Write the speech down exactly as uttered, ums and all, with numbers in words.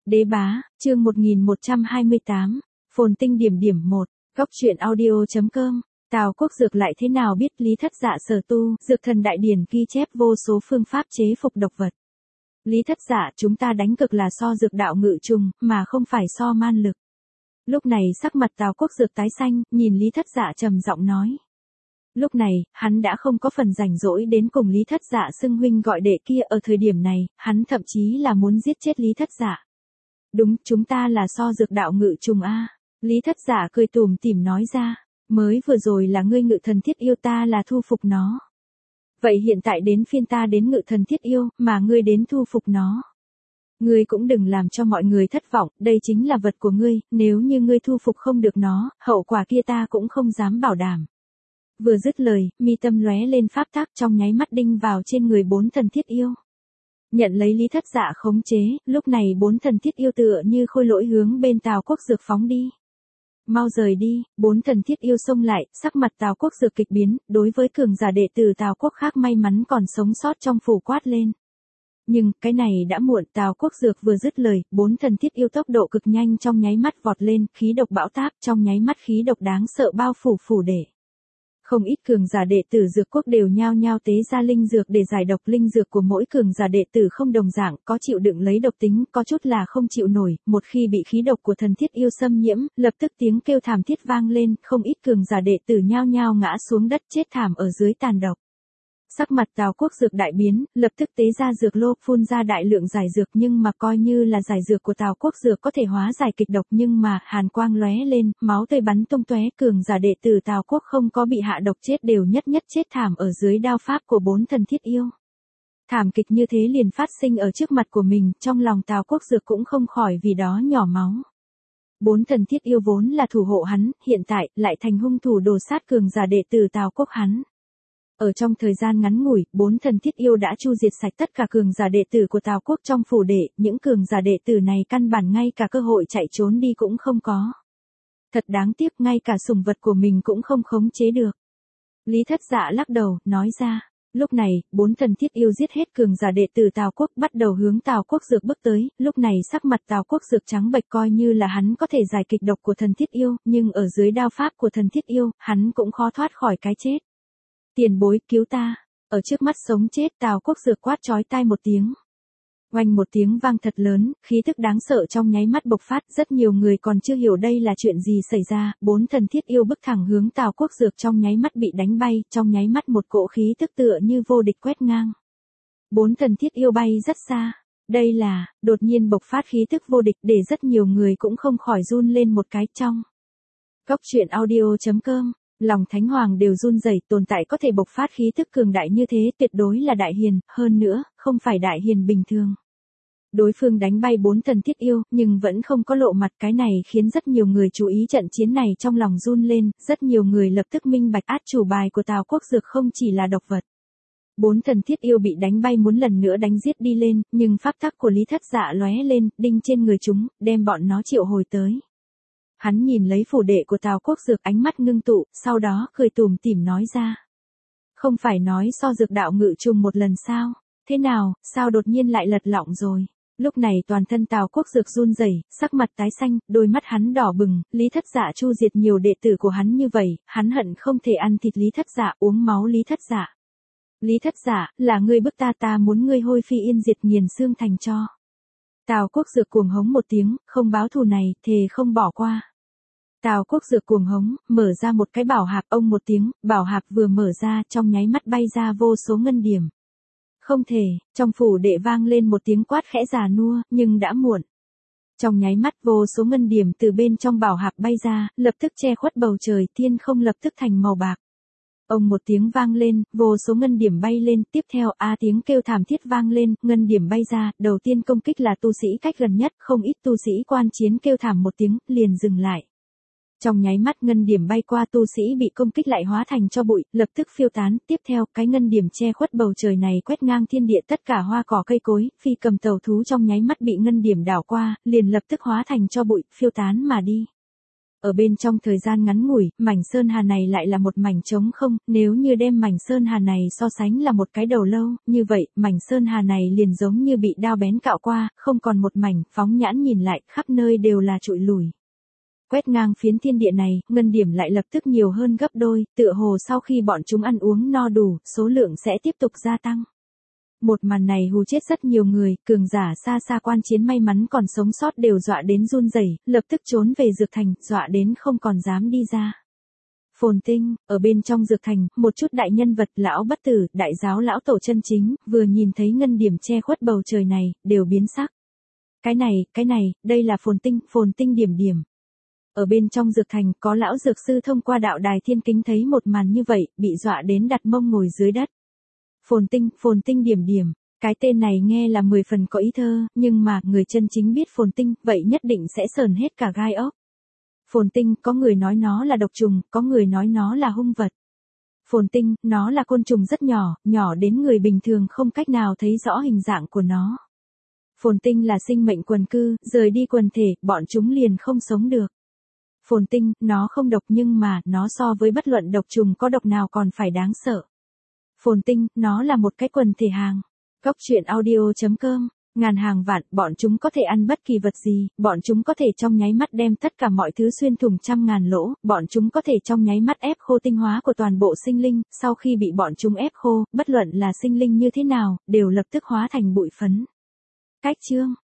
Đế bá, chương một nghìn một trăm hai mươi tám, phồn tinh điểm điểm một, góc truyện audio.com, Tào Quốc Dược lại thế nào biết Lý Thất Dạ sở tu, Dược Thần Đại Điển ghi chép vô số phương pháp chế phục độc vật. Lý Thất Dạ, chúng ta đánh cực là so dược đạo ngự trùng, mà không phải so man lực. Lúc này sắc mặt Tào Quốc Dược tái xanh, nhìn Lý Thất Dạ trầm giọng nói. Lúc này, hắn đã không có phần rảnh rỗi đến cùng Lý Thất Dạ xưng huynh gọi đệ kia, ở thời điểm này, hắn thậm chí là muốn giết chết Lý Thất Dạ. Đúng, chúng ta là so dược đạo ngự trùng a. Lý Thất Dạ cười tủm tỉm nói ra, mới vừa rồi là ngươi ngự thần thiết yêu, ta là thu phục nó. Vậy hiện tại đến phiên ta đến ngự thần thiết yêu, mà ngươi đến thu phục nó. Ngươi cũng đừng làm cho mọi người thất vọng, đây chính là vật của ngươi, nếu như ngươi thu phục không được nó, hậu quả kia ta cũng không dám bảo đảm. Vừa dứt lời, mi tâm lóe lên pháp tác trong nháy mắt đinh vào trên người bốn thần thiết yêu. Nhận lấy Lý Thất Dạ khống chế, lúc này bốn thần thiết yêu tựa như khôi lỗi hướng bên Tào Quốc Dược phóng đi. Mau rời đi, bốn thần thiết yêu xông lại, sắc mặt Tào Quốc Dược kịch biến, đối với cường giả đệ tử Tào Quốc khác may mắn còn sống sót trong phủ quát lên. Nhưng, cái này đã muộn, Tào Quốc Dược vừa dứt lời, bốn thần thiết yêu tốc độ cực nhanh trong nháy mắt vọt lên, khí độc bão táp trong nháy mắt khí độc đáng sợ bao phủ phủ đệ. Không ít cường giả đệ tử dược quốc đều nhao nhao tế ra linh dược để giải độc, linh dược của mỗi cường giả đệ tử không đồng dạng, có chịu đựng lấy độc tính, có chút là không chịu nổi, một khi bị khí độc của thần thiết yêu xâm nhiễm, lập tức tiếng kêu thảm thiết vang lên, không ít cường giả đệ tử nhao nhao ngã xuống đất chết thảm ở dưới tàn độc. Sắc mặt Tào Quốc Dược đại biến, lập tức tế ra dược lô, phun ra đại lượng giải dược, nhưng mà coi như là giải dược của Tào Quốc Dược có thể hóa giải kịch độc, nhưng mà hàn quang lóe lên, máu tươi bắn tung tóe, cường giả đệ tử Tào Quốc không có bị hạ độc chết đều nhất nhất chết thảm ở dưới đao pháp của bốn thần thiết yêu. Thảm kịch như thế liền phát sinh ở trước mặt của mình, trong lòng Tào Quốc Dược cũng không khỏi vì đó nhỏ máu. Bốn thần thiết yêu vốn là thủ hộ hắn, hiện tại lại thành hung thủ đồ sát cường giả đệ tử Tào Quốc hắn. Ở trong thời gian ngắn ngủi, bốn thần thiết yêu đã chu diệt sạch tất cả cường giả đệ tử của Tào Quốc trong phủ đệ, những cường giả đệ tử này căn bản ngay cả cơ hội chạy trốn đi cũng không có. Thật đáng tiếc, ngay cả sủng vật của mình cũng không khống chế được. Lý Thất Dạ lắc đầu, nói ra. Lúc này, bốn thần thiết yêu giết hết cường giả đệ tử Tào Quốc, bắt đầu hướng Tào Quốc Dược bước tới, lúc này sắc mặt Tào Quốc Dược trắng bệch, coi như là hắn có thể giải kịch độc của thần thiết yêu, nhưng ở dưới đao pháp của thần thiết yêu, hắn cũng khó thoát khỏi cái chết. Tiền bối, cứu ta. Ở trước mắt sống chết, Tào Quốc Dược quát chói tai một tiếng. Oanh một tiếng vang thật lớn, khí tức đáng sợ trong nháy mắt bộc phát, rất nhiều người còn chưa hiểu đây là chuyện gì xảy ra, bốn thần thiết yêu bước thẳng hướng Tào Quốc Dược trong nháy mắt bị đánh bay, trong nháy mắt một cỗ khí tức tựa như vô địch quét ngang. Bốn thần thiết yêu bay rất xa. Đây là, đột nhiên bộc phát khí tức vô địch để rất nhiều người cũng không khỏi run lên một cái trong. Góc truyện audio.com, lòng thánh hoàng đều run rẩy, tồn tại có thể bộc phát khí tức cường đại như thế tuyệt đối là đại hiền, hơn nữa, không phải đại hiền bình thường. Đối phương đánh bay bốn thần thiết yêu, nhưng vẫn không có lộ mặt, cái này khiến rất nhiều người chú ý trận chiến này trong lòng run lên, rất nhiều người lập tức minh bạch át chủ bài của Tào Quốc Dược không chỉ là độc vật. Bốn thần thiết yêu bị đánh bay muốn lần nữa đánh giết đi lên, nhưng pháp tắc của Lý Thất Dạ lóe lên, đinh trên người chúng, đem bọn nó triệu hồi tới. Hắn nhìn lấy phủ đệ của Tào Quốc Dược, ánh mắt ngưng tụ, sau đó cười tủm tỉm nói ra. Không phải nói so dược đạo ngự trùng một lần sao? Thế nào, sao đột nhiên lại lật lọng rồi? Lúc này toàn thân Tào Quốc Dược run rẩy, sắc mặt tái xanh, đôi mắt hắn đỏ bừng, Lý Thất Dạ chu diệt nhiều đệ tử của hắn như vậy, hắn hận không thể ăn thịt Lý Thất Dạ, uống máu Lý Thất Dạ. Lý Thất Dạ, là ngươi bức ta, ta muốn ngươi hôi phi yên diệt, nghiền xương thành tro. Tào Quốc Dược cuồng hống một tiếng, không báo thù này, thề không bỏ qua. Tào Quốc Dược cuồng hống, mở ra một cái bảo hạp, ông một tiếng, bảo hạp vừa mở ra, trong nháy mắt bay ra vô số ngân điểm. Không thể, trong phủ đệ vang lên một tiếng quát khẽ già nua, nhưng đã muộn. Trong nháy mắt vô số ngân điểm từ bên trong bảo hạp bay ra, lập tức che khuất bầu trời, thiên không lập tức thành màu bạc. Ông một tiếng vang lên, vô số ngân điểm bay lên, tiếp theo a tiếng kêu thảm thiết vang lên, ngân điểm bay ra, đầu tiên công kích là tu sĩ cách gần nhất, không ít tu sĩ quan chiến kêu thảm một tiếng, liền dừng lại. Trong nháy mắt ngân điểm bay qua, tu sĩ bị công kích lại hóa thành tro bụi, lập tức phiêu tán, tiếp theo cái ngân điểm che khuất bầu trời này quét ngang thiên địa, tất cả hoa cỏ cây cối, phi cầm tàu thú trong nháy mắt bị ngân điểm đảo qua, liền lập tức hóa thành tro bụi, phiêu tán mà đi. Ở bên trong thời gian ngắn ngủi, mảnh sơn hà này lại là một mảnh trống không, nếu như đem mảnh sơn hà này so sánh là một cái đầu lâu, như vậy, mảnh sơn hà này liền giống như bị đao bén cạo qua, không còn một mảnh, phóng nhãn nhìn lại, khắp nơi đều là trụi lùi. Quét ngang phiến thiên địa này, ngân điểm lại lập tức nhiều hơn gấp đôi, tựa hồ sau khi bọn chúng ăn uống no đủ, số lượng sẽ tiếp tục gia tăng. Một màn này hù chết rất nhiều người, cường giả xa xa quan chiến may mắn còn sống sót đều dọa đến run rẩy, lập tức trốn về dược thành, dọa đến không còn dám đi ra. Phồn Tinh, ở bên trong dược thành, một chút đại nhân vật, lão bất tử, đại giáo lão tổ chân chính, vừa nhìn thấy ngân điểm che khuất bầu trời này, đều biến sắc. Cái này, cái này, đây là Phồn Tinh, Phồn Tinh điểm điểm. Ở bên trong dược thành, có lão dược sư thông qua đạo đài thiên kính thấy một màn như vậy, bị dọa đến đặt mông ngồi dưới đất. Phồn Tinh, Phồn Tinh điểm điểm, cái tên này nghe là mười phần có ý thơ, nhưng mà, người chân chính biết Phồn Tinh, vậy nhất định sẽ sờn hết cả gai ốc. Phồn Tinh, có người nói nó là độc trùng, có người nói nó là hung vật. Phồn Tinh, nó là côn trùng rất nhỏ, nhỏ đến người bình thường không cách nào thấy rõ hình dạng của nó. Phồn Tinh là sinh mệnh quần cư, rời đi quần thể, bọn chúng liền không sống được. Phồn Tinh, nó không độc nhưng mà, nó so với bất luận độc trùng có độc nào còn phải đáng sợ. Phồn Tinh, nó là một cái quần thể hàng. Góc truyện audio chấm com, ngàn hàng vạn, bọn chúng có thể ăn bất kỳ vật gì, bọn chúng có thể trong nháy mắt đem tất cả mọi thứ xuyên thủng trăm ngàn lỗ, bọn chúng có thể trong nháy mắt ép khô tinh hóa của toàn bộ sinh linh, sau khi bị bọn chúng ép khô, bất luận là sinh linh như thế nào, đều lập tức hóa thành bụi phấn. Cách chương